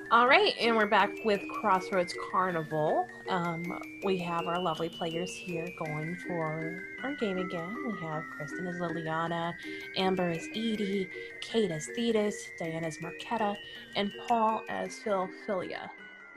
All right, and we're back with Crossroads Carnival. We have our lovely players here going for our game again. We have Kristen as Liliana, Amber as Edie, Kate as Thetis, Diana as Marquetta, and Paul as Philia.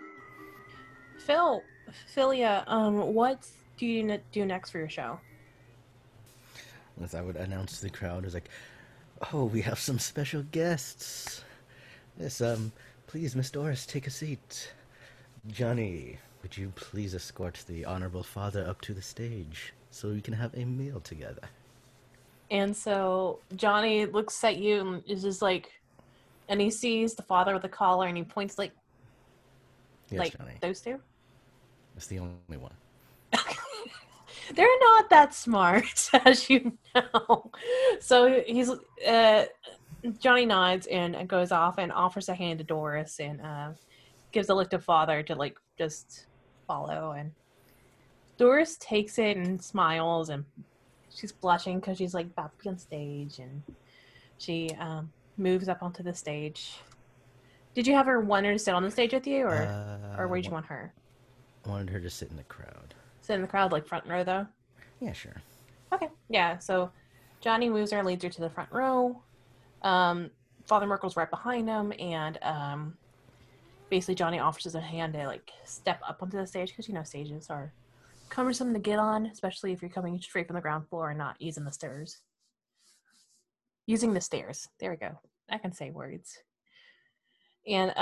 Phil, Philia, what do you do next for your show? As I would announce to the crowd, is like, "Oh, we have some special guests. Yes, please, Miss Doris, take a seat. Johnny, would you please escort the honorable father up to the stage so we can have a meal together?" And so Johnny looks at you and is just like, and he sees the father with the collar, and he points Yes, like Johnny. those two. That's the only one. They're not that smart, as you know. So he's Johnny nods and goes off and offers a hand to Doris and gives a look to Father to like just follow. And Doris takes it and smiles, and she's blushing because she's like about to be on stage, and she moves up onto the stage. Did you have her want her to sit on the stage with you, or I where did you want her? wanted her to sit in the crowd. Sit in the crowd, like front row, though. Yeah, sure. Okay, yeah. So Johnny moves her and leads her to the front row. Um, Father Merkel's right behind him, and basically Johnny offers a hand to like step up onto the stage because stages are cumbersome to get on, especially if you're coming straight from the ground floor and not using the stairs. Using the stairs. There we go. I can say words. And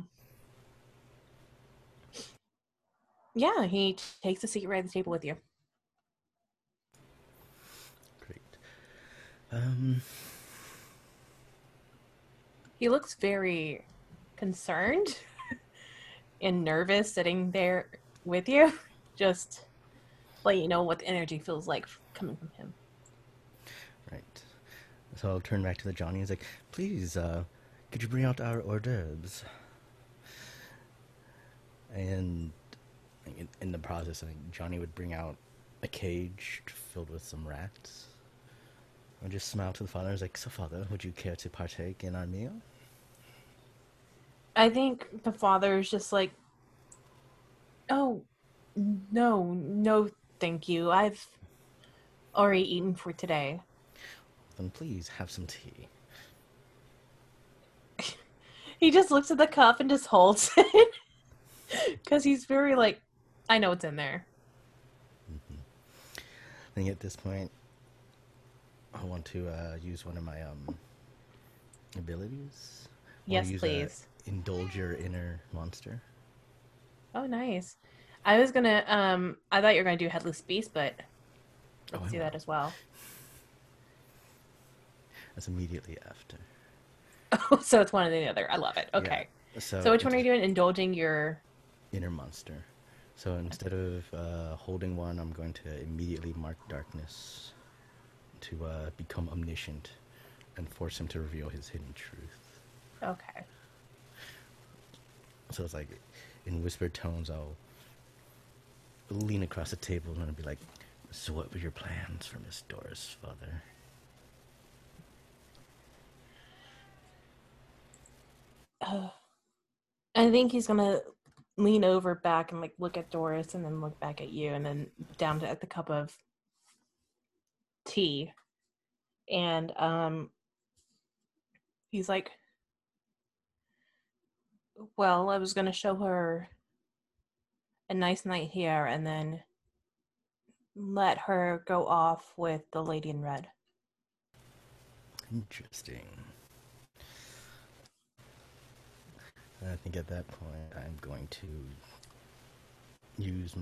yeah, he takes a seat right at the table with you. Great. Um, He looks very concerned and nervous sitting there with you. Just let you know what the energy feels like coming from him. right. So I'll turn back to the Johnny. He's like, "Please, could you bring out our hors d'oeuvres?" And in the process, I think Johnny would bring out a cage filled with some rats. I just smile to the father. I was like, "So, father, would you care to partake in our meal?" I think the father is just like, oh, no, no, thank you. I've already eaten for today. Then please have some tea. He just looks at the cup and just holds it because he's very like, I know what's in there. I think at this point, I want to use one of my abilities. I want to Yes, use a please. indulge your inner monster. Oh, nice. I was gonna, I thought you were gonna do Headless Beast, but Oh, let's I do that will. as well. That's immediately after. Oh, so it's one or the other. I love it. Yeah. Okay. So So which one are you doing? Indulging your. inner monster. So instead of holding one, I'm going to immediately mark darkness to become omniscient and force him to reveal his hidden truth. Okay. So it's like, in whispered tones, I'll lean across the table and I'll be like, "So what were your plans for Miss Doris, father?" I think he's gonna lean over back and like look at Doris and then look back at you and then down to at the cup of tea. And he's like, well, I was gonna show her a nice night here and then let her go off with the lady in red. Interesting. I think at that point, I'm going to use my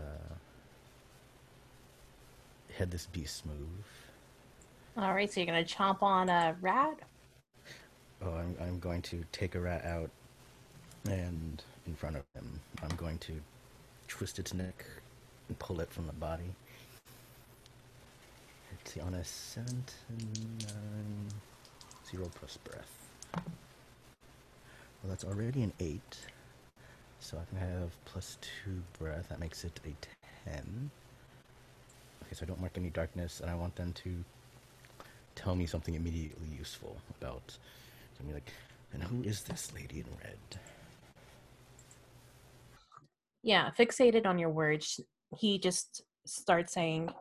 head this beast move. All right, so you're gonna chomp on a rat. Oh, I'm going to take a rat out and in front of him, I'm going to twist its neck and pull it from the body. Let's see, on a 7 to 9, 0 plus breath. Well, that's already an 8. So I can have plus 2 breath. That makes it a 10. Okay, so I don't mark any darkness, and I want them to tell me something immediately useful about. So I'm like, and who is this lady in red? Yeah, fixated on your words. He just starts saying,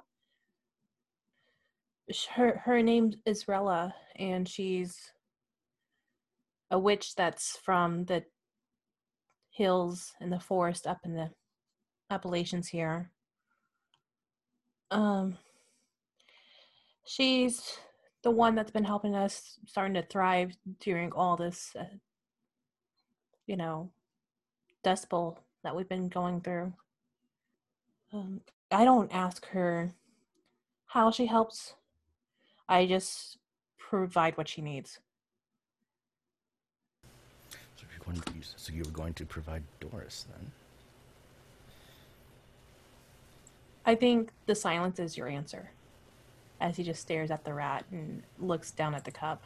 her name is Rella, and she's a witch that's from the hills and the forest up in the Appalachians here. Um, she's the one that's been helping us starting to thrive during all this, you know, dust bowl that we've been going through. Um, I don't ask her how she helps. I just provide what she needs. So you were going to provide Doris then? I think the silence is your answer, as he just stares at the rat and looks down at the cup.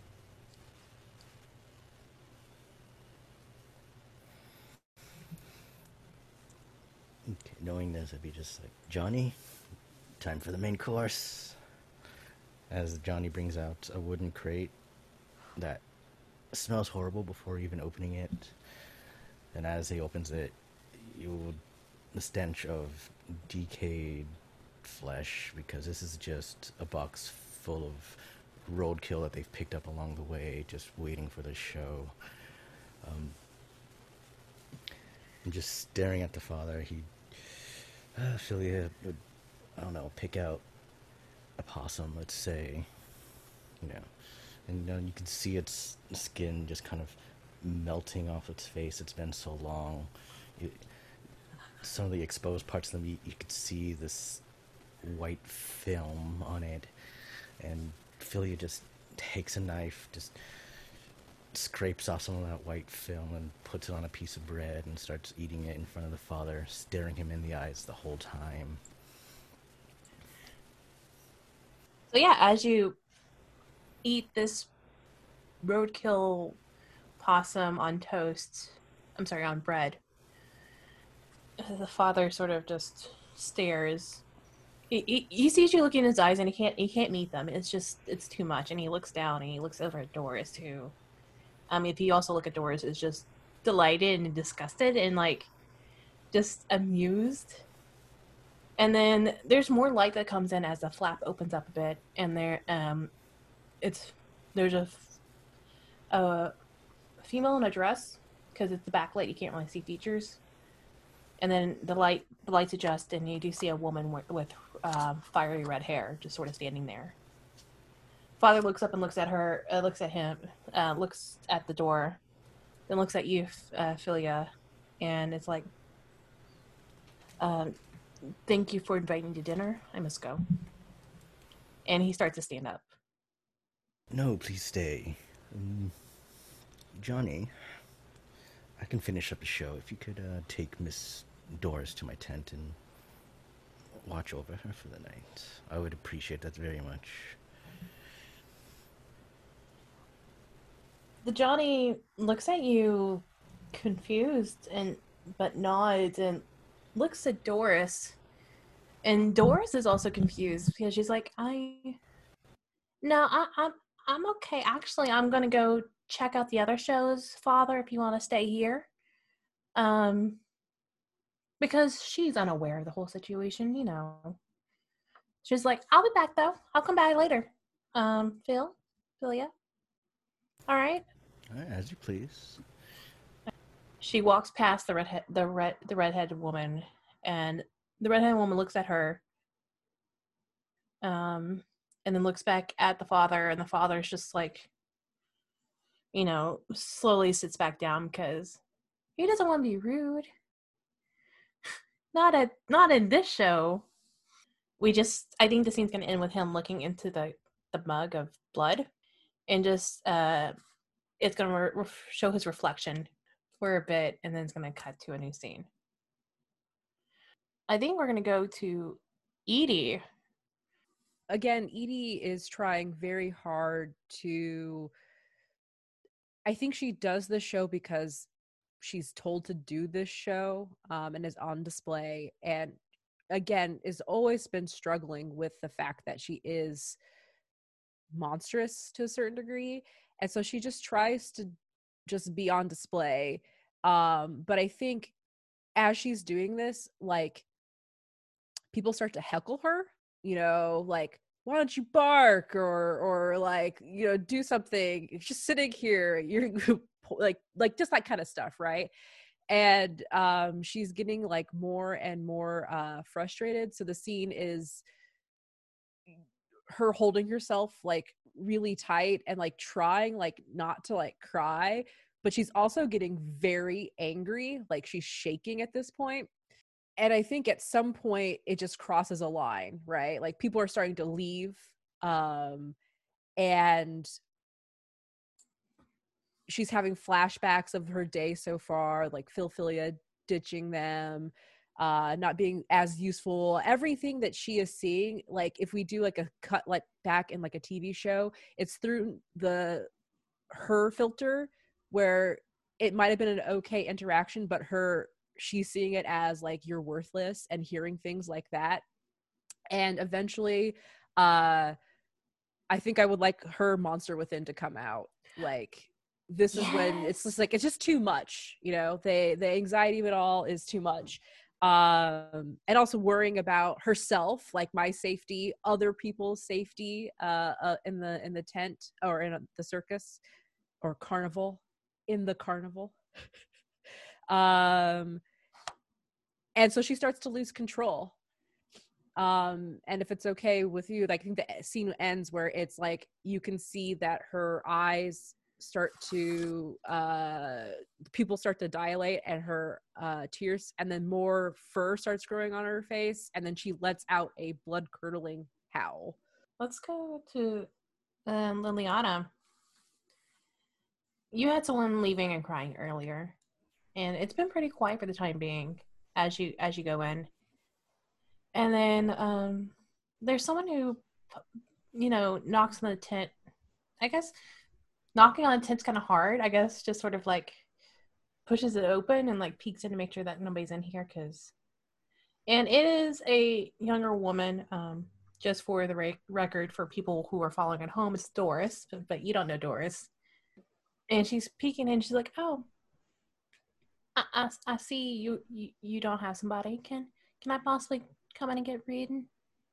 Okay, knowing this, I'd be just like, Johnny, time for the main course. As Johnny brings out a wooden crate that smells horrible before even opening it. And as he opens it, the stench of decayed flesh, because this is just a box full of roadkill that they've picked up along the way, just waiting for the show. And just staring at the father, Philia would, I don't know, pick out a possum, let's say, you know, and you can see its skin just kind of melting off its face. It's been so long. It, some of the exposed parts of the meat, you could see this white film on it, and Philia just takes a knife, just scrapes off some of that white film and puts it on a piece of bread and starts eating it in front of the father, staring him in the eyes the whole time. So yeah, as you eat this roadkill possum on toast, I'm sorry, on bread, the father sort of just stares. He sees you looking in his eyes, and he can't meet them. It's too much. And he looks down and he looks over at Doris who, if you also look at Doris, is just delighted and disgusted and like just amused. And then there's more light that comes in as the flap opens up a bit, and it's there's a female in a dress because it's the backlight, you can't really see features. And then the lights adjust, and you do see a woman with fiery red hair just sort of standing there. Father looks up and looks at her, looks at him, looks at the door, then looks at you, Philia, and it's like, um, "Thank you for inviting me to dinner. I must go." And he starts to stand up. No, please stay. Johnny, I can finish up the show. If you could take Miss Doris to my tent and watch over her for the night, I would appreciate that very much. The Johnny looks at you, confused, and but nods and looks at Doris. And Doris is also confused because she's like, "I no, I'm okay. Actually, I'm gonna go check out the other shows, Father, if you want to stay here." Um, because she's unaware of the whole situation, you know. She's like, "I'll be back though. I'll come back later." Philia, all right. As you please. She walks past the redheaded woman, and the redheaded woman looks at her, um, and then looks back at the father, and the father's just like, slowly sits back down because he doesn't want to be rude. Not in this show. I think the scene's gonna end with him looking into the mug of blood, and just it's gonna show his reflection for a bit, and then it's gonna cut to a new scene. I think we're gonna go to Edie. Again, Edie is trying very hard to. I think she does this show because she's told to do this show, and is on display. And again, is always been struggling with the fact that she is monstrous to a certain degree. And so she just tries to just be on display. But I think as she's doing this, like, people start to heckle her, you know, like, why don't you bark, or like, you know, do something, you're just sitting here, you're like just that kind of stuff, right? And she's getting like more and more frustrated, so the scene is her holding herself like really tight and like trying like not to like cry, but she's also getting very angry, like she's shaking at this point. And I think at some point it just crosses a line, right? Like people are starting to leave, um and she's having flashbacks of her day so far, like Philphilia ditching them, not being as useful. Everything that she is seeing, like if we do like a cut like back in like a TV show, it's through her filter, where it might have been an okay interaction, but she's seeing it as like you're worthless and hearing things like that. And eventually, I think I would like her monster within to come out. Like, this is when it's just like, it's just too much, you know, the anxiety of it all is too much. And also worrying about herself, like my safety, other people's safety, in the tent, or in the circus or carnival, in the carnival. um and so she starts to lose control. And if it's okay with you, like, I think the scene ends where it's like you can see that her eyes start to pupils start to dilate, and her tears, and then more fur starts growing on her face, and then she lets out a blood curdling howl. Let's go to Liliana. You had someone leaving and crying earlier, and it's been pretty quiet for the time being as you go in. And then there's someone who, knocks on the tent. I guess knocking on the tent's kind of hard. I guess just sort of like pushes it open and like peeks in to make sure that nobody's in here. And it is a younger woman. Just for the record, for people who are following at home, it's Doris, but you don't know Doris. And she's peeking in. She's like, "Oh, I see you don't have somebody. Can I possibly come in and get reading?"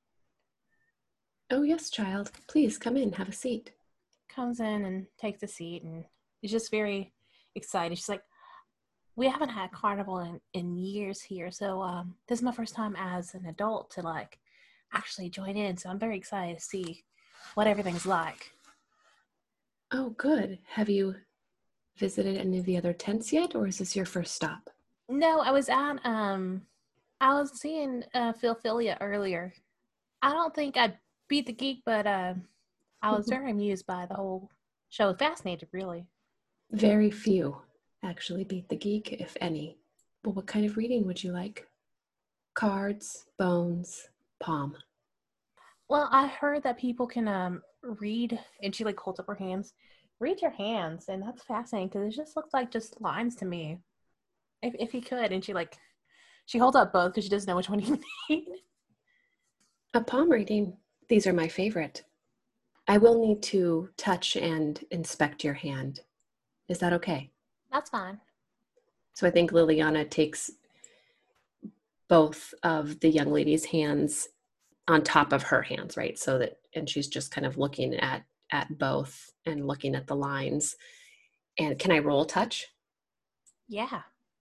Oh, yes, child. Please come in, have a seat. Comes in and takes a seat and is just very excited. She's like, "We haven't had carnival in years here, so this is my first time as an adult to like actually join in. So I'm very excited to see what everything's like." Oh, good. Have you visited any of the other tents yet, or is this your first stop? No, I was seeing Philphilia earlier. I don't think I beat the geek, but I was very amused by the whole show. Fascinated, really. Very few actually beat the geek, if any. Well, what kind of reading would you like? Cards, bones, palm. Well, I heard that people can read, and she like holds up her hands. Read your hands, and that's fascinating because it just looks like just lines to me. If you could, and she holds up both because she doesn't know which one you need. A palm reading. These are my favorite. I will need to touch and inspect your hand. Is that okay? That's fine. So I think Liliana takes both of the young lady's hands on top of her hands, right? So that, and she's just kind of looking at both and looking at the lines. And can I roll touch? Yeah.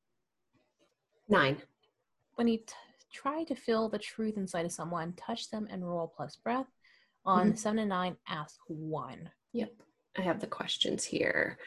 9. When you try to feel the truth inside of someone, touch them and roll plus breath. On 7 and 9, ask 1. Yep. I have the questions here.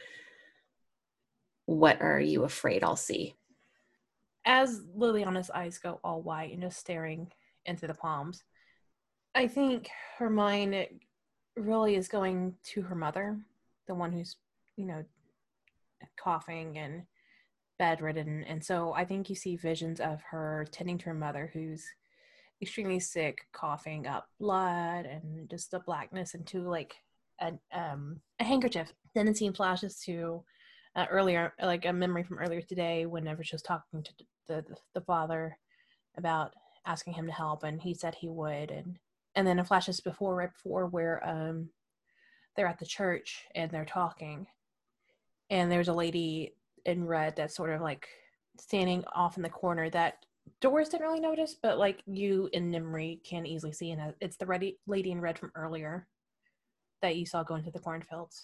What are you afraid I'll see? As Liliana's eyes go all white and just staring into the palms, I think her mind really is going to her mother, the one who's, coughing and bedridden. And so I think you see visions of her tending to her mother, who's extremely sick, coughing up blood and just the blackness into like a handkerchief. Then it seems flashes to earlier, like a memory from earlier today, whenever she was talking to the father about asking him to help, and he said he would. And then it flashes right before, where they're at the church and they're talking, and there's a lady in red that's sort of like standing off in the corner that Doris didn't really notice, but like you and Nimri can easily see, and it's the lady in red from earlier that you saw go into the cornfields.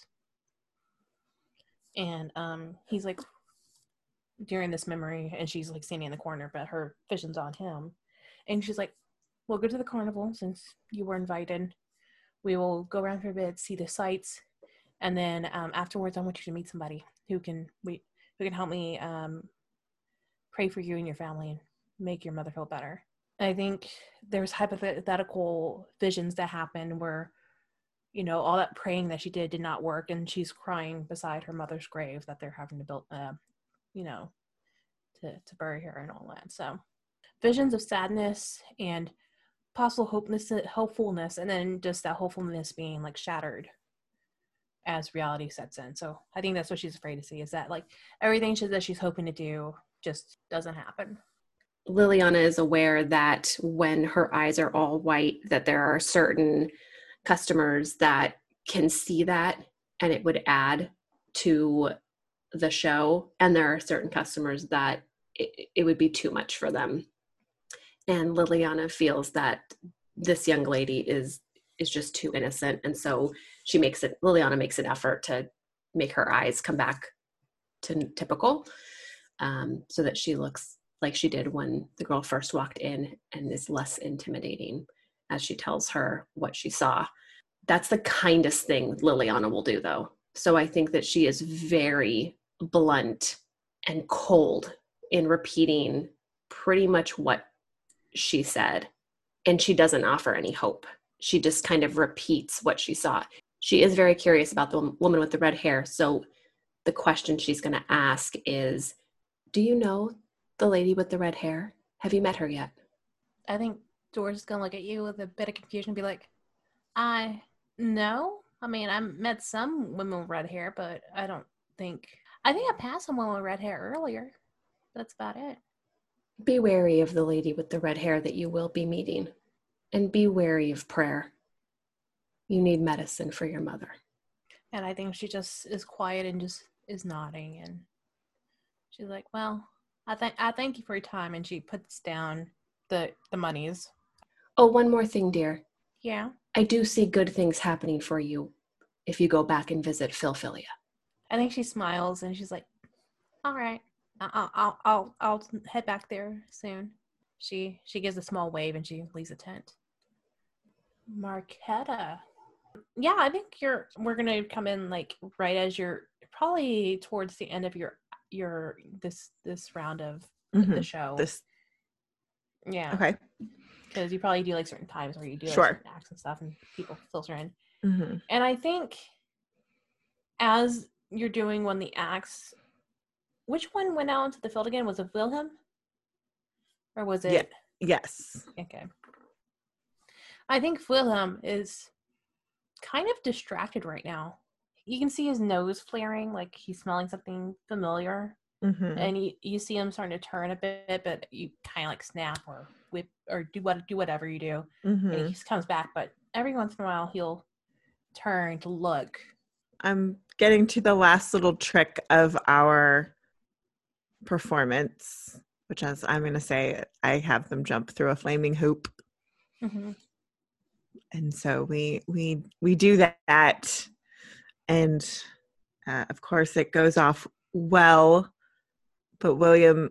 And he's like, during this memory, and she's like standing in the corner, but her vision's on him, and she's like, we'll go to the carnival since you were invited. We will go around for a bit, see the sights, and then afterwards I want you to meet somebody who can help me pray for you and your family and make your mother feel better. I think there's hypothetical visions that happen where, you know, all that praying that she did not work, and she's crying beside her mother's grave that they're having to build, you know, to bury her and all that. So visions of sadness and possible hopefulness, and then just that hopefulness being like shattered as reality sets in. So I think that's what she's afraid to see, is that like everything that she's hoping to do just doesn't happen. Liliana is aware that when her eyes are all white, that there are certain customers that can see that and it would add to the show. And there are certain customers that it would be too much for them. And Liliana feels that this young lady is just too innocent. And so Liliana makes an effort to make her eyes come back to typical, so that she looks like she did when the girl first walked in, and is less intimidating as she tells her what she saw. That's the kindest thing Liliana will do, though. So I think that she is very blunt and cold in repeating pretty much what she said. And she doesn't offer any hope. She just kind of repeats what she saw. She is very curious about the woman with the red hair. So the question she's going to ask is, do you know the lady with the red hair? Have you met her yet? I think Doris is going to look at you with a bit of confusion and be like, no. I mean, I met some women with red hair, but I think I passed someone with red hair earlier. That's about it. Be wary of the lady with the red hair that you will be meeting, and be wary of prayer. You need medicine for your mother. And I think she just is quiet and just is nodding, and she's like, well, I thank you for your time. And she puts down the monies. Oh, one more thing, dear. Yeah. I do see good things happening for you if you go back and visit Philphilia. I think she smiles and she's like, all right, I'll head back there soon. She gives a small wave and she leaves the tent. Marquetta. Yeah, I think we're gonna come in like right as you're probably towards the end of your this round of the show. Yeah. Okay. Because you probably do like certain times where you do like, Sure. certain acts and stuff, and people filter in. Mm-hmm. And I think as you're doing one of the acts, which one went out into the field again? Was it Wilhelm? Or was it? Yeah. Yes. Okay. I think Wilhelm is kind of distracted right now. You can see his nose flaring, like he's smelling something familiar. Mm-hmm. And you see him starting to turn a bit, but you kind of like snap or whip or do whatever you do. Mm-hmm. And he just comes back, but every once in a while he'll turn to look. I'm getting to the last little trick of our performance, which is, I'm going to say, I have them jump through a flaming hoop. Mm-hmm. And so we do that. And of course it goes off well, but Wilhelm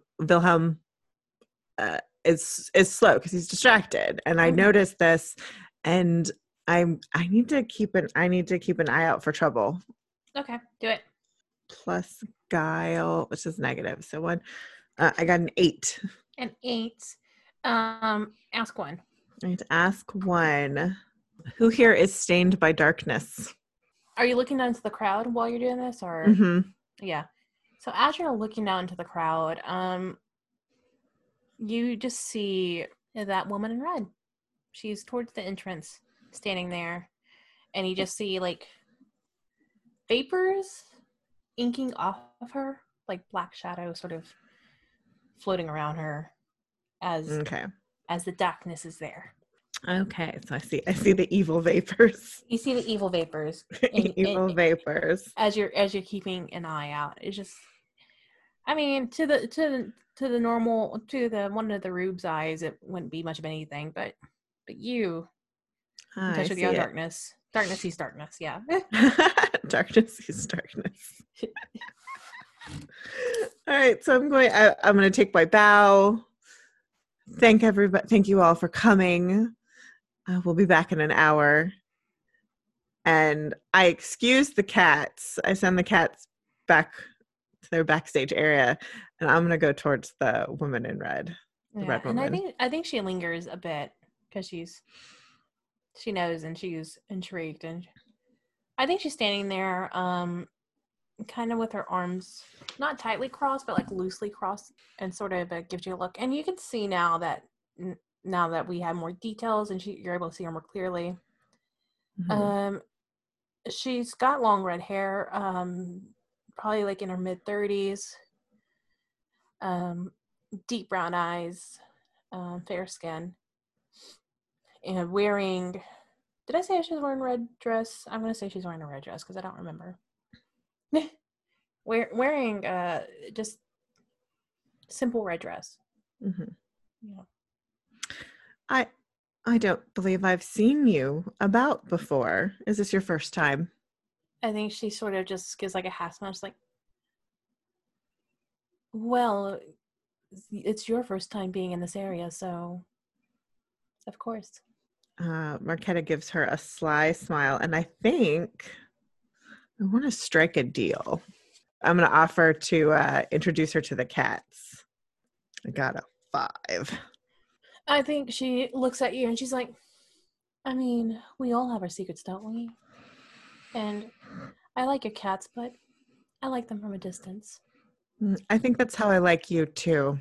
is slow because he's distracted. And I noticed this, and I need to keep an eye out for trouble. Okay, do it. Plus guile, which is negative. So one, I got an 8. An 8. Ask one. I need to ask one. Who here is stained by darkness? Are you looking down into the crowd while you're doing this, or? Mm-hmm. Yeah. So as you're looking down into the crowd, you just see that woman in red. She's towards the entrance, standing there, and you just see like vapors inking off of her, like black shadows sort of floating around her as the darkness is there. Okay, so I see the evil vapors. You see the evil vapors. Vapors. As you're keeping an eye out. It's just, I mean, to to the normal, to the one of the Rube's eyes, it wouldn't be much of anything. But you, in I touch with see your it. darkness. Darkness sees darkness. Yeah. Darkness is darkness. All right, so I'm going to take my bow. Thank everybody. Thank you all for coming. We'll be back in an hour. And I excuse the cats. I send the cats back to their backstage area, and I'm going to go towards the woman in red. The red And woman. I think she lingers a bit because she knows and she's intrigued, and I think she's standing there, kind of with her arms not tightly crossed, but like loosely crossed, and sort of gives you a look. And you can see now that we have more details and you're able to see her more clearly. Mhm. She's got long red hair, probably like in her mid-30s, deep brown eyes, fair skin, and wearing. Did I say she was wearing a red dress? I'm gonna say she's wearing a red dress because I don't remember. Wearing just simple red dress. Mhm. Yeah. I don't believe I've seen you about before. Is this your first time? I think she sort of just gives like a half smile. She's like, well, it's your first time being in this area, so of course. Marquetta gives her a sly smile, and I think I want to strike a deal. I'm going to offer to introduce her to the cats. I got a 5. I think she looks at you and she's like, I mean, we all have our secrets, don't we? And I like your cats, but I like them from a distance. I think that's how I like you too.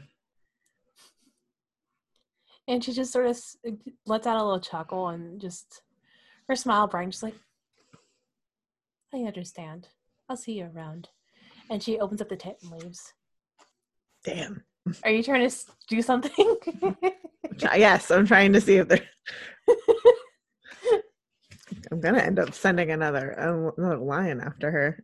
And she just sort of lets out a little chuckle and just her smile brightens. She's like, I understand. I'll see you around. And she opens up the tent and leaves. Damn. Are you trying to do something? Yes, I'm trying to see if they're. I'm gonna end up sending another lion after her.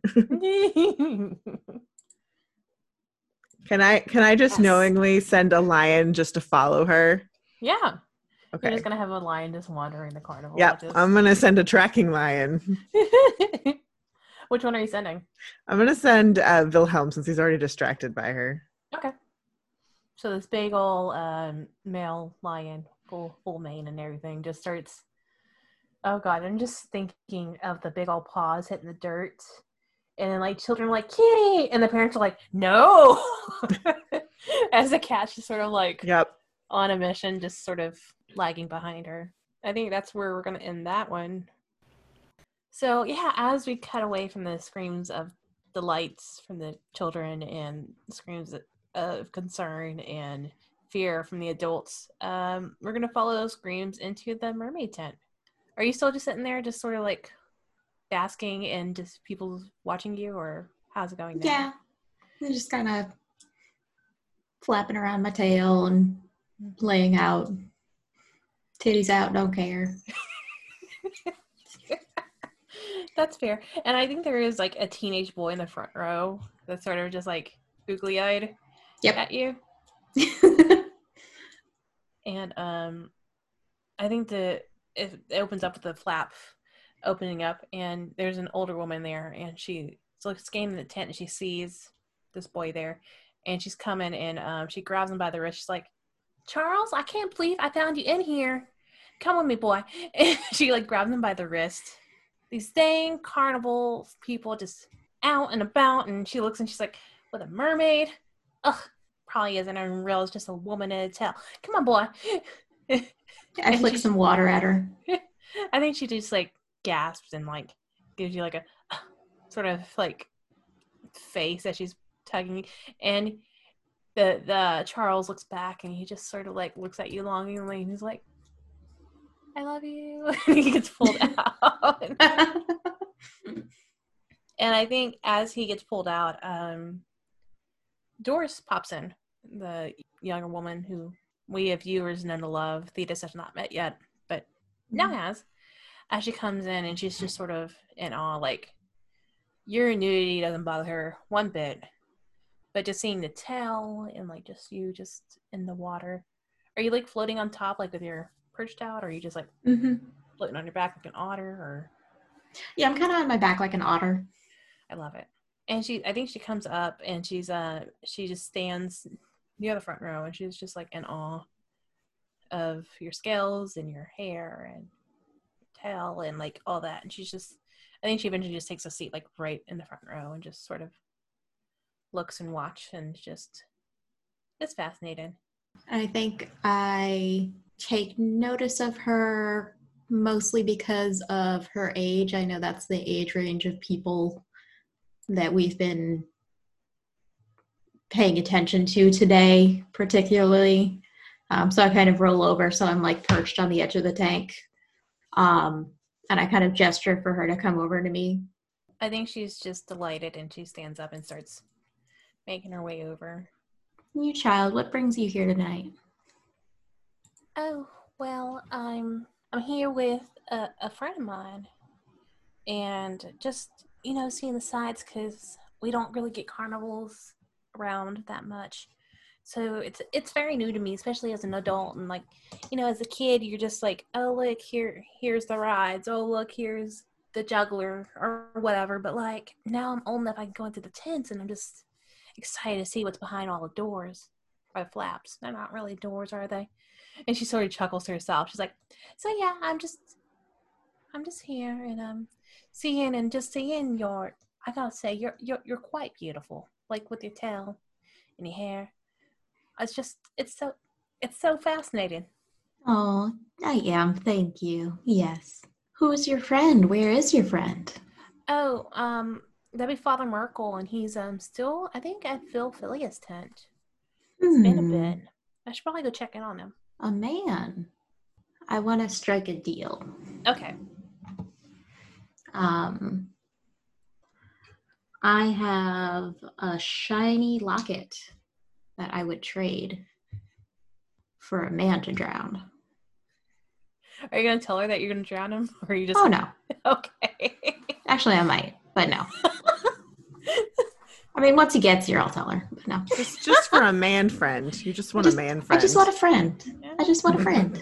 Can I just Yes. knowingly send a lion just to follow her? Yeah. Okay. You're just going to have a lion just wandering the carnival. Yep. Just... I'm gonna send a tracking lion. Which one are you sending? I'm gonna send Wilhelm since he's already distracted by her. Okay. So this big old male lion, full mane and everything, just starts. Oh God! I'm just thinking of the big old paws hitting the dirt, and then like children are like Kitty, and the parents are like no, as the cat's just sort of like Yep. on a mission, just sort of lagging behind her. I think that's where we're gonna end that one. So yeah, as we cut away from the screams of delights from the children and screams of concern and fear from the adults, we're gonna follow those screams into the mermaid tent. Are you still just sitting there, just sort of like basking and just people watching you, or how's it going now? Yeah, I'm just kind of flapping around my tail and laying out, titties out, don't care. That's fair. And I think there is like a teenage boy in the front row that's sort of just like googly-eyed at you. And I think it opens up with the flap opening up, and there's an older woman there, and she's scanning the tent, and she sees this boy there, and she's coming, and she grabs him by the wrist. She's like, Charles, I can't believe I found you in here. Come with me, boy. And she like grabs him by the wrist. These dang carnival people just out and about, and she looks and she's like, with a mermaid? Ugh, probably isn't even real. It's just a woman in a tail. Come on, boy. I flick some water at her. I think she just like gasps and like gives you like a sort of like face as she's tugging, and the Charles looks back and he just sort of like looks at you longingly and he's like, I love you. And he gets pulled out. And I think as he gets pulled out, Doris pops in, the younger woman who we have viewers known to love. Thetis has not met yet, but now has. As she comes in and she's just sort of in awe, like, your nudity doesn't bother her one bit. but just seeing the tail and like just you just in the water. Are you like floating on top like with your perched out, or are you just like floating on your back like an otter? Or Yeah, I'm kind of on my back like an otter. I love it. And I think she comes up and she just stands near the front row and she's just like in awe of your scales and your hair and your tail and like all that. And I think she eventually just takes a seat like right in the front row and just sort of looks and watch and it's fascinating. I think I take notice of her mostly because of her age. I know that's the age range of people that we've been paying attention to today, particularly. So I kind of roll over, so I'm like perched on the edge of the tank. And I kind of gesture for her to come over to me. I think she's just delighted and she stands up and starts making her way over. You child, what brings you here tonight? Oh, well, I'm here with a friend of mine and just, seeing the sights because we don't really get carnivals around that much. So it's very new to me, especially as an adult. And like, as a kid, you're just like, oh, look, here's the rides. Oh, look, here's the juggler or whatever. But like now I'm old enough, I can go into the tents and I'm just excited to see what's behind all the doors or the flaps. They're not really doors, are they? And she sort of chuckles to herself. She's like, so yeah, I'm just here and seeing your, I gotta say, you're quite beautiful. Like with your tail and your hair. It's so fascinating. Oh, I am. Thank you. Yes. Who is your friend? Where is your friend? Oh, that'd be Father Merkel, and he's still, I think, at Phil Phileas' tent. It's been a bit. I should probably go check in on him. A man. I want to strike a deal. Okay. I have a shiny locket that I would trade for a man to drown. Are you gonna tell her that you're gonna drown him, or are you just? Oh no. Okay. Actually, I might, but no. I mean, once he gets here, I'll tell her. But no. Just for a man friend. You just want a man friend. I just want a friend. I just want a friend.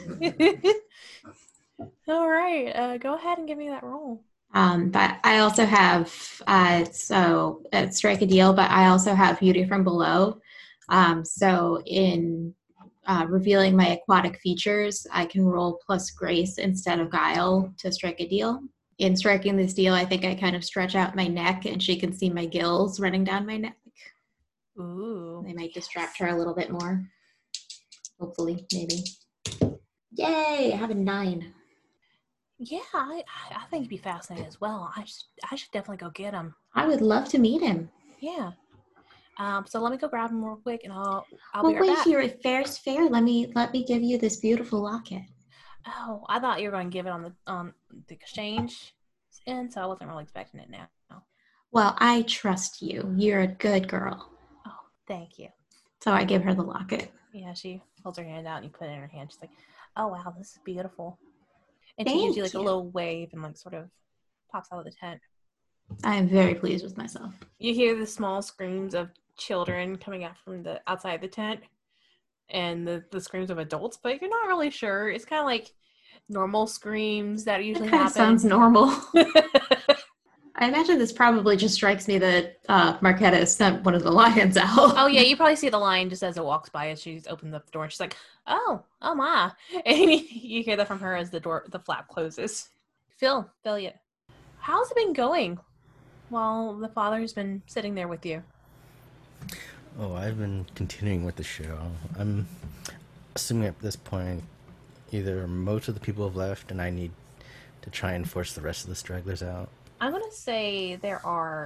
All right. Go ahead and give me that roll. But I also have strike a deal. But I also have beauty from below. So in revealing my aquatic features, I can roll plus grace instead of guile to strike a deal. In striking this deal, I think I kind of stretch out my neck and she can see my gills running down my neck. Ooh. They might distract her a little bit more. Hopefully, maybe. Yay, I have a 9. Yeah, I think he'd be fascinating as well. I should definitely go get him. I would love to meet him. Yeah. So let me go grab him real quick, and I'll be right back. Here, if fair's fair, let me give you this beautiful locket. Oh, I thought you were going to give it on the exchange end, so I wasn't really expecting it now. Well, I trust you. You're a good girl. Oh, thank you. So I give her the locket. Yeah, she holds her hand out and you put it in her hand. She's like, oh, wow, this is beautiful. And Thank she gives you like you. a little wave and like sort of pops out of the tent. I am very pleased with myself. You hear the small screams of children coming out from the outside the tent and the screams of adults, but you're not really sure. It's kind of like normal screams that usually happen. Sounds normal. I imagine this probably just strikes me that Marquetta has sent one of the lions out. Oh yeah, you probably see the lion just as it walks by as she's opened up the door and she's like, oh my. And you hear that from her as the flap closes. Phil, how's it been going while the father's been sitting there with you? Oh, I've been continuing with the show. I'm assuming at this point either most of the people have left and I need to try and force the rest of the stragglers out. I'm going to say there's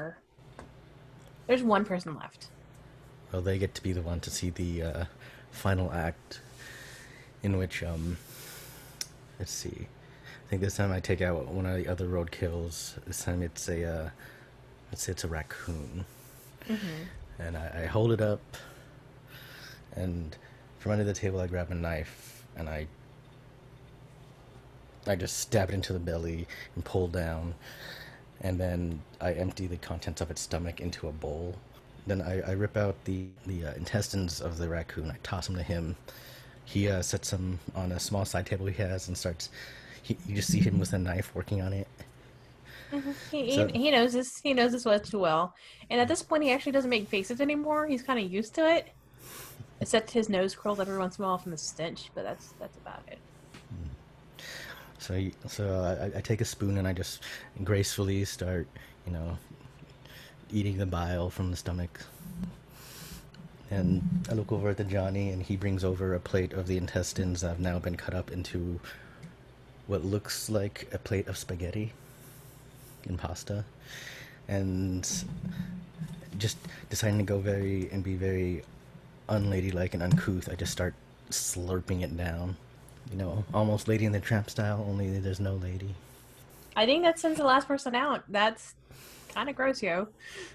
one person left. Well, they get to be the one to see the final act in which, let's see. I think this time I take out one of the other roadkills. This time it's a raccoon. Mm-hmm. And I hold it up, and from under the table I grab a knife, and I just stab it into the belly and pull down, and then I empty the contents of its stomach into a bowl Then I rip out the intestines of the raccoon. I toss them to him. He sets them on a small side table he has and starts. You just see him with a knife working on it. So- He knows this. He knows this well too well. And at this point, he actually doesn't make faces anymore. He's kind of used to it. Except his nose curls every once in a while from the stench, but that's about it. So I take a spoon and I just gracefully start, eating the bile from the stomach. And I look over at the Johnny, and he brings over a plate of the intestines that have now been cut up into what looks like a plate of spaghetti and pasta. And just deciding to go be very unladylike and uncouth, I just start slurping it down. Almost Lady in the Tramp style, only there's no lady. I think that sends the last person out. That's kind of gross, yo.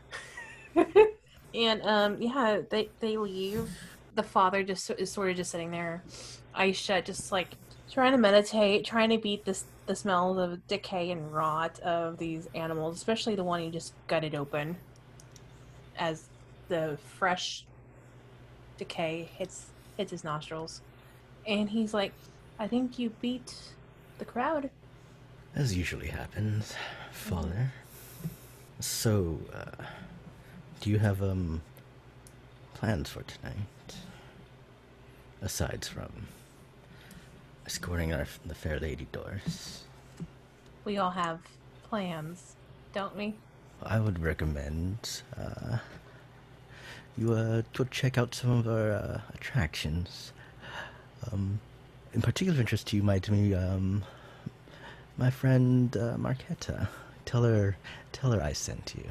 And yeah, they leave. The father just is sort of just sitting there, eyes shut, just like trying to meditate, trying to beat the smell of decay and rot of these animals, especially the one he just gutted open, as the fresh decay hits his nostrils. And he's like, I think you beat the crowd. As usually happens, Father. So, do you have plans for tonight? Aside from escorting the fair lady Doris. We all have plans, don't we? I would recommend you go check out some of our attractions. In particular interest to you might be my friend Marquetta. Tell her I sent you.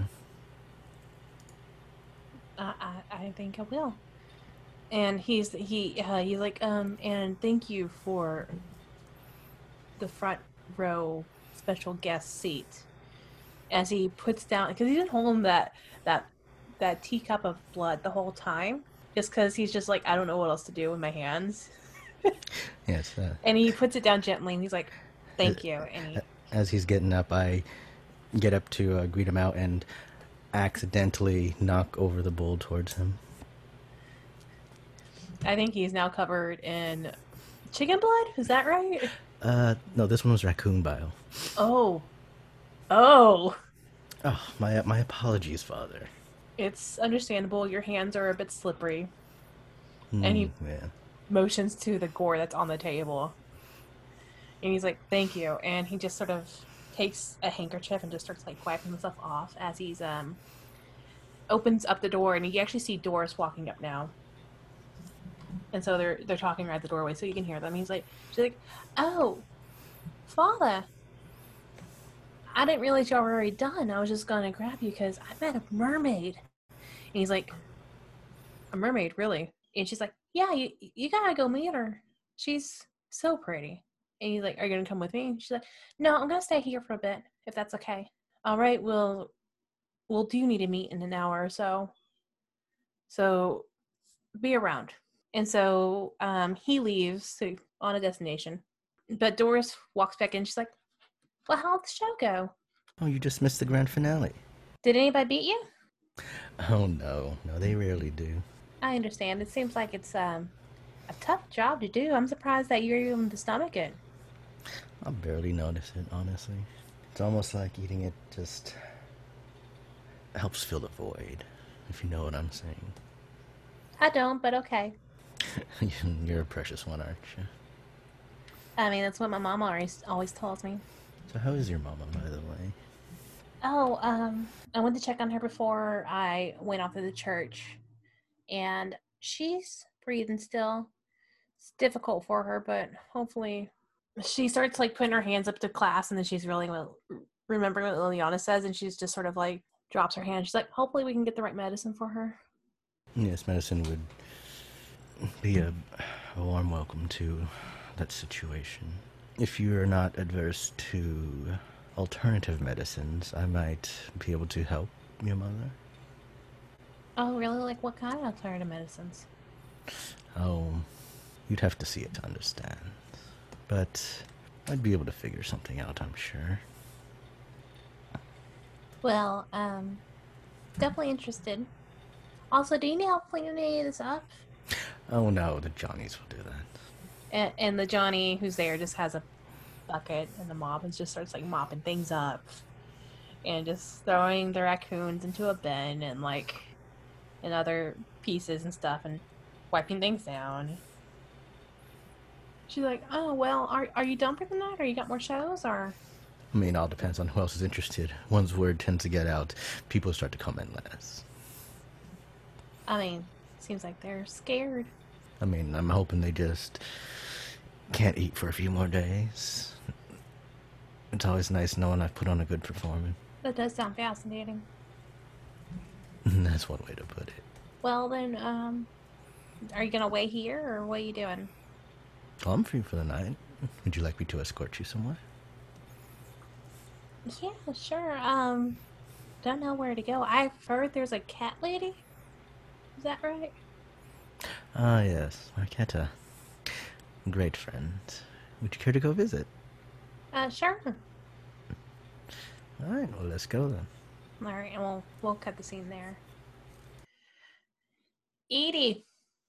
I think I will. And he's like, and thank you for the front row special guest seat. As he puts down, because he didn't hold him that teacup of blood the whole time, just because he's just like, I don't know what else to do with my hands. Yes. And he puts it down gently, and he's like, thank you. And as he's getting up, I get up to greet him out and accidentally knock over the bowl towards him. I think he's now covered in chicken blood. Is that right? No, this one was raccoon bile. Oh. Oh, my apologies, Father. It's understandable. Your hands are a bit slippery. And he motions to the gore that's on the table. And he's like, thank you. And he just sort of takes a handkerchief and just starts like wiping himself off as he's opens up the door, and you actually see Doris walking up now. And so they're talking right at the doorway, so you can hear them. She's like, oh, Father, I didn't realize y'all were already done. I was just gonna grab you because I met a mermaid. And he's like, a mermaid, really? And she's like, yeah, you gotta go meet her. She's so pretty. And he's like, are you gonna come with me? And she's like, no, I'm gonna stay here for a bit, if that's okay. All right, we'll do need to meet in an hour or so. So be around. And so he leaves on a destination. But Doris walks back in. She's like, well, how'd the show go? Oh, you just missed the grand finale. Did anybody beat you? Oh, no, they rarely do. I understand. It seems like it's a tough job to do. I'm surprised that you're able to stomach it. I barely notice it, honestly. It's almost like eating it just helps fill the void, if you know what I'm saying. I don't, but okay. You're a precious one, aren't you? I mean, that's what my mama always tells me. So how is your mama, by the way? Oh, I went to check on her before I went off to the church, and she's breathing still. It's difficult for her, but hopefully she starts like putting her hands up to class, and then she's really remembering what Liliana says, and she's just sort of like drops her hand. She's like, hopefully we can get the right medicine for her. Yes, medicine would be a warm welcome to that situation. If you are not adverse to alternative medicines, I might be able to help your mother. Oh, really? Like what kind of alternative medicines? Oh, you'd have to see it to understand. But I'd be able to figure something out, I'm sure. Well, definitely interested. Also, do you need help cleaning any of this up? Oh no, the Johnnies will do that. And the Johnny who's there just has a bucket and the mop and just starts like mopping things up and just throwing the raccoons into a bin and like and other pieces and stuff and wiping things down. She's like, oh well, are you done for the night or you got more shows or? I mean, all depends on who else is interested. Once word tends to get out, people start to come in less. I mean, seems like they're scared. I mean, I'm hoping they just can't eat for a few more days. It's always nice knowing I've put on a good performance. That does sound fascinating. That's one way to put it. Well then, are you gonna wait here or what are you doing? Well, I'm free for the night. Would you like me to escort you somewhere? Yeah, sure. Don't know where to go. I've heard there's a cat lady. Is that right? Ah, yes, Marquetta. Great friend. Would you care to go visit? Sure. All right, well, let's go then. All right, and we'll cut the scene there. Edie,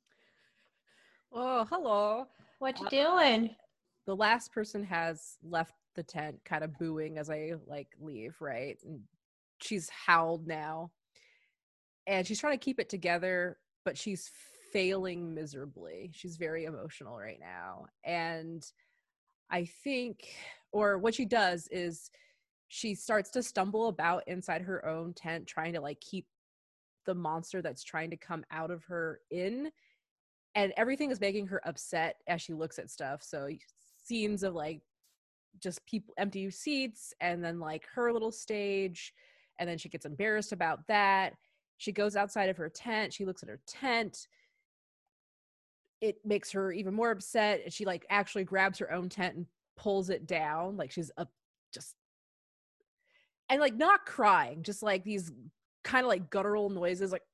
Oh, hello. what you doing? The last person has left the tent, kind of booing as I like leave, right? And she's howled now. And she's trying to keep it together, but she's failing miserably. She's very emotional right now. And I think, or what she does is she starts to stumble about inside her own tent, trying to like keep the monster that's trying to come out of her in. And everything is making her upset as she looks at stuff. So scenes of like just people, empty seats, and then like her little stage. And then she gets embarrassed about that. She goes outside of her tent. She looks at her tent. It makes her even more upset. And she like actually grabs her own tent and pulls it down. Like she's up just, and like not crying, just like these kind of like guttural noises, like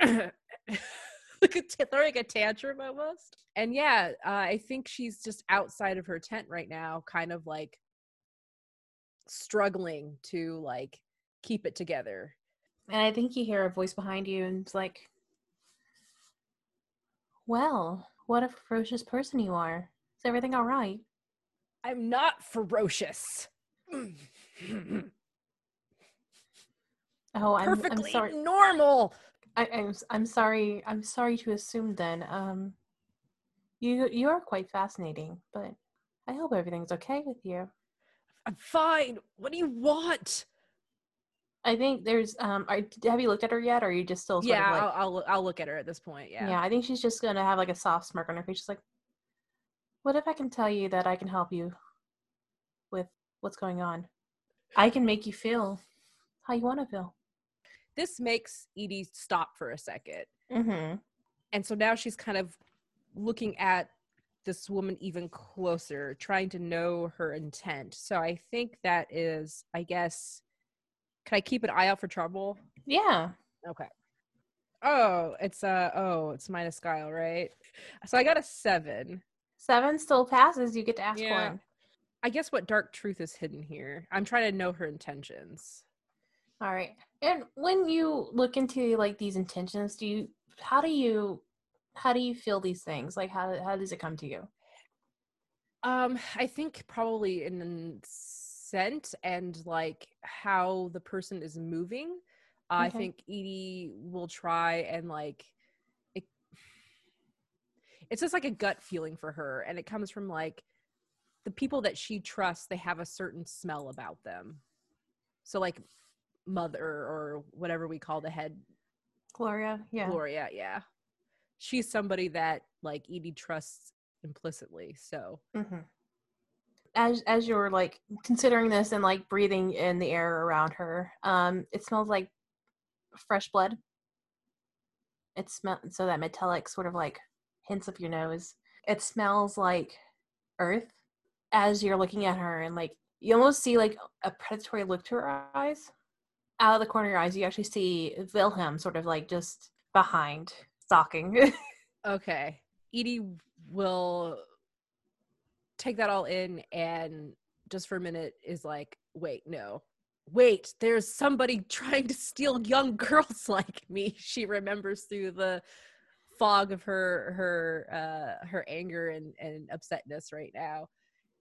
like throwing a tantrum almost. And yeah, I think she's just outside of her tent right now, kind of like struggling to like keep it together. And I think you hear a voice behind you, and it's like, well, what a ferocious person you are. Is everything all right? I'm not ferocious. Oh, I'm Perfectly sorry. normal. I'm sorry. I'm sorry to assume then. You are quite fascinating, but I hope everything's okay with you. I'm fine. What do you want? I think there's have you looked at her yet, or are you just still sort Yeah, of like I'll look at her at this point. yeah, I think she's just gonna have like a soft smirk on her face. She's like, what if I can tell you that I can help you with what's going on? I can make you feel how you want to feel. This makes Edie stop for a second. Mm-hmm. And so now she's kind of looking at this woman even closer, trying to know her intent. So I think that is, I guess, can I keep an eye out for trouble? Yeah. Okay. Oh, it's minus Guile, right? So I got a 7. 7 still passes. You get to ask Yeah. one. I guess what dark truth is hidden here? I'm trying to know her intentions. All right. And when you look into like these intentions, how do you feel these things? Like how does it come to you? I think probably in scent and like how the person is moving. I Okay. think Edie will try and like it's just like a gut feeling for her, and it comes from like the people that she trusts. They have a certain smell about them. So like mother or whatever we call the head, Gloria, yeah. Gloria, yeah. She's somebody that like Edie trusts implicitly. So Mm-hmm. As you're like considering this and like breathing in the air around her, it smells like fresh blood. It smells so that metallic sort of like hints of your nose. It smells like earth. As you're looking at her, and like you almost see like a predatory look to her eyes. Out of the corner of your eyes, you actually see Wilhelm sort of like just behind, stalking. okay, Edie will take that all in and just for a minute is like, wait, no, wait, there's somebody trying to steal young girls like me. She remembers through the fog of her anger and upsetness right now.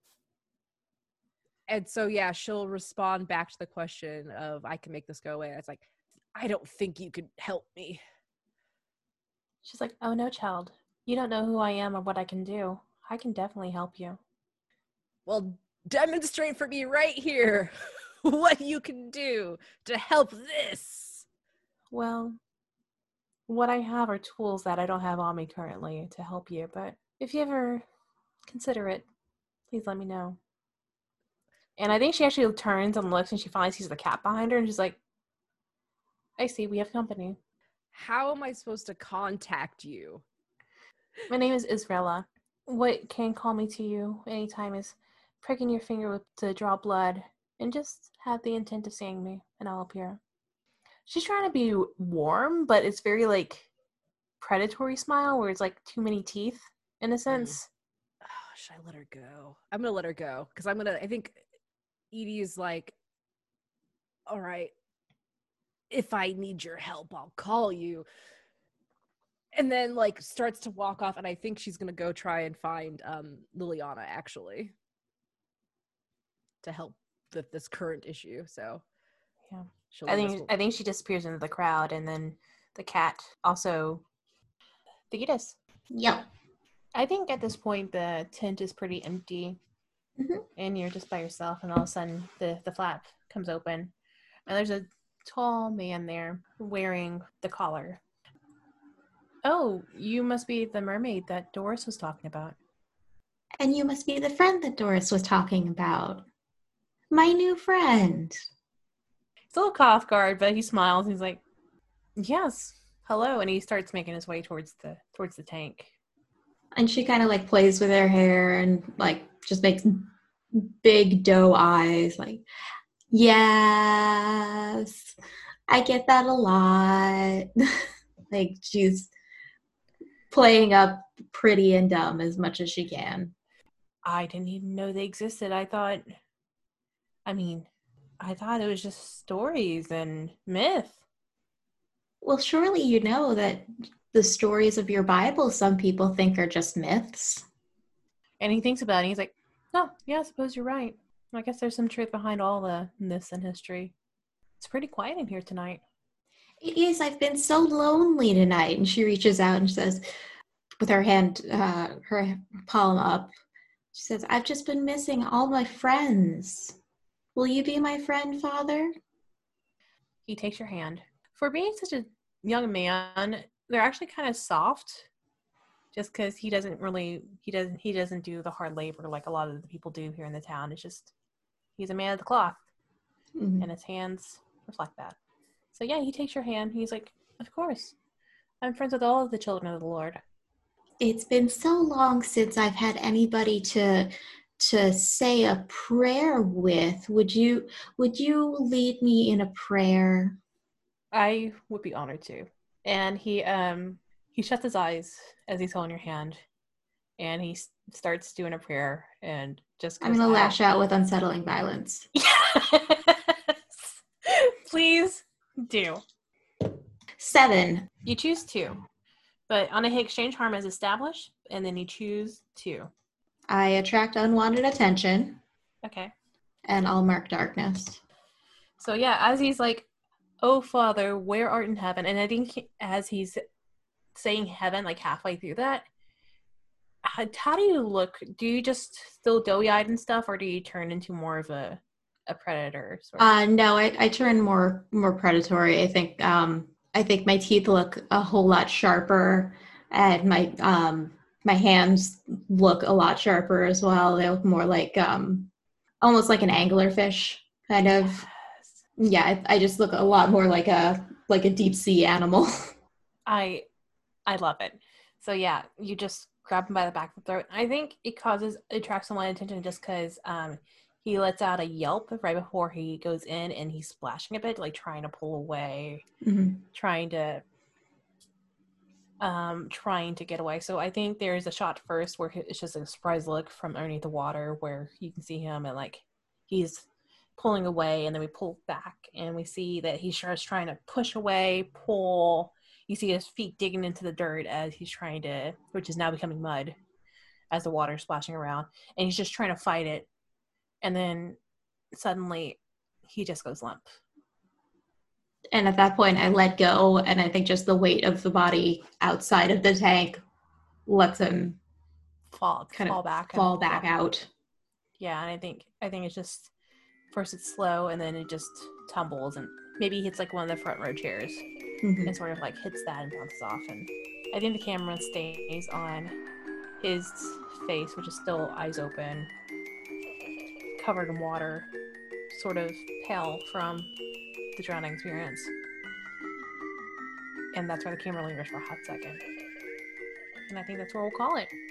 And so, yeah, she'll respond back to the question of, I can make this go away. It's like, I don't think you could help me. She's like, oh no, child. You don't know who I am or what I can do. I can definitely help you. Well, demonstrate for me right here what you can do to help this. Well, what I have are tools that I don't have on me currently to help you, but if you ever consider it, please let me know. And I think she actually turns and looks and she finally sees the cat behind her and she's like, I see, we have company. How am I supposed to contact you? My name is Israela. What can call me to you anytime is pricking your finger to draw blood and just have the intent of seeing me and I'll appear. She's trying to be warm, but it's very like predatory smile where it's like too many teeth in a sense. Oh, should I let her go? I'm gonna let her go because I think Edie is like, all right, if I need your help, I'll call you. And then like starts to walk off, and I think she's gonna go try and find Liliana actually to help with this current issue. So Yeah. she'll I think she disappears into the crowd and then the cat also Thetis. Yep. I think at this point the tent is pretty empty. Mhm. And you're just by yourself and all of a sudden the flap comes open and there's a tall man there wearing the collar. Oh, you must be the mermaid that Doris was talking about. And you must be the friend that Doris was talking about. My new friend. He's a little off guard, but he smiles and he's like, yes, hello, and he starts making his way towards the tank. And she kind of like plays with her hair and like just makes big doe eyes like, yes, I get that a lot. Like she's playing up pretty and dumb as much as she can. I didn't even know they existed. I thought it was just stories and myth. Well, surely you know that the stories of your Bible some people think are just myths. And he thinks about it and he's like, oh, yeah, I suppose you're right. I guess there's some truth behind all the myths and history. It's pretty quiet in here tonight. It is. I've been so lonely tonight. And she reaches out and says, with her hand, her palm up, she says, I've just been missing all my friends. Will you be my friend, Father? He takes your hand. For being such a young man, they're actually kind of soft. Just because he doesn't do the hard labor like a lot of the people do here in the town. It's just he's a man of the cloth, and his hands reflect that. So yeah, he takes your hand. He's like, of course, I'm friends with all of the children of the Lord. It's been so long since I've had anybody to say a prayer with. Would you lead me in a prayer? I would be honored to. And he shuts his eyes as he's holding your hand, and he starts doing a prayer and just. I'm gonna lash out with unsettling violence. Yes, please do. 7. You choose 2, but on a hit, exchange harm is established, and then you choose 2. I attract unwanted attention. Okay. And I'll mark darkness. So yeah, as he's like, "Oh Father, where art in heaven," and I think as he's saying heaven, like halfway through that, how do you look? Do you just still doughy-eyed and stuff, or do you turn into more of a predator? Sort of? No, I turn more predatory. I think my teeth look a whole lot sharper, and my hands look a lot sharper as well. They look more like almost like an anglerfish kind of. Yes. Yeah, I just look a lot more like a deep sea animal. I love it. So yeah, you just grab him by the back of the throat. I think it attracts someone's attention just because he lets out a yelp right before he goes in, and he's splashing a bit, like trying to pull away, trying to get away. So I think there's a shot first where it's just a surprise look from underneath the water where you can see him and like he's pulling away, and then we pull back and we see that he starts trying to push away, pull. You see his feet digging into the dirt as he's trying to, which is now becoming mud as the water's splashing around, and he's just trying to fight it. And then suddenly he just goes limp. And at that point, I let go, and I think just the weight of the body outside of the tank lets him fall back out. Yeah, and I think it's just first it's slow, and then it just tumbles, and maybe hits like one of the front row chairs, Mhm. and sort of like hits that and bounces off. And I think the camera stays on his face, which is still eyes open, covered in water, sort of pale from the drowning experience. And that's where the camera lingers for a hot second. And I think that's where we'll call it.